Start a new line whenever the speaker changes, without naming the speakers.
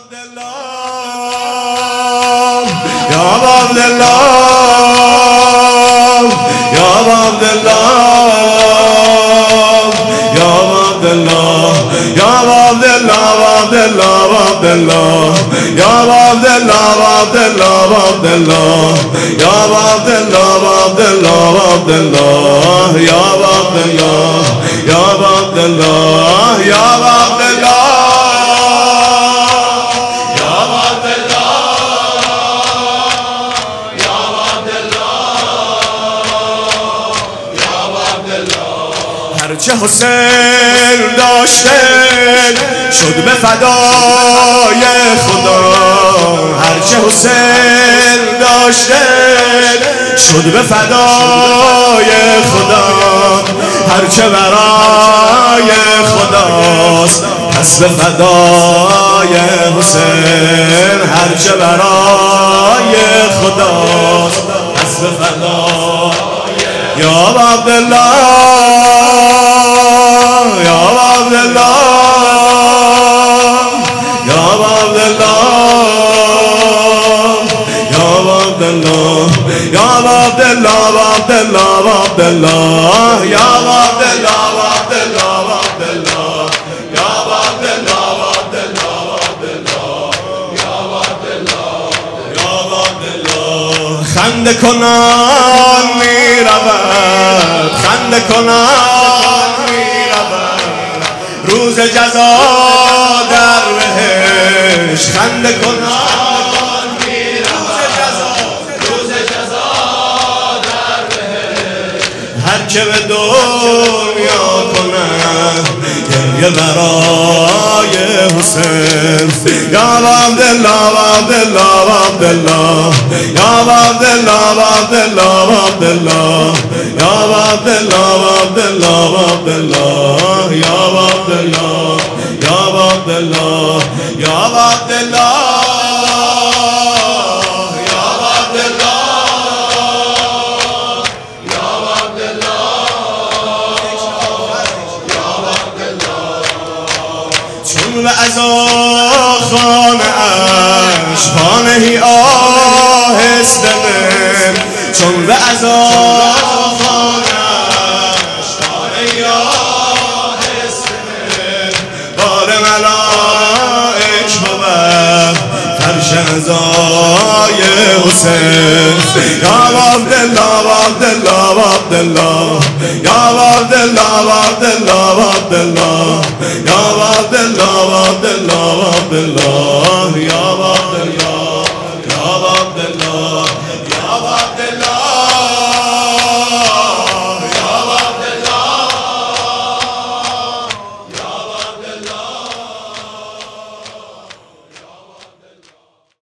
هرچه حسین داشته شد به فدای خدا، هرچه حسین داشته شد به فدای خدا، هرچه برای خداست پس به فدای حسین، هرچه برای خداست پس به فدای یا عبدالله یا عبدالله یا عبدالله یا عبدالله یا عبدالله عبدالله یا عبدالله خنده کنان می رود، خنده کنان می رود روز جزا در بهشت، خنده کنان می رود روز جزا در بهشت، هر که به دنیا کند گریه برای حسین یا عبدالله عبدالله عبدالله یا عبدالله عبدالله عبدالله یا عبدالله عبدالله عبدالله یا عبدالله یا عبدالله یا عبدالله و عزاخانه اش خانهی آهسته من، چون به عزاخانه اش خانهی آهسته من، بار ملائک بود فرش عزای حسین یا عبدالله عبدالله عبدالله یا عبدالله عبدالله عبدالله یا عبدالله عبدالله عبدالله یا عبدالله یا عبدالله یا عبدالله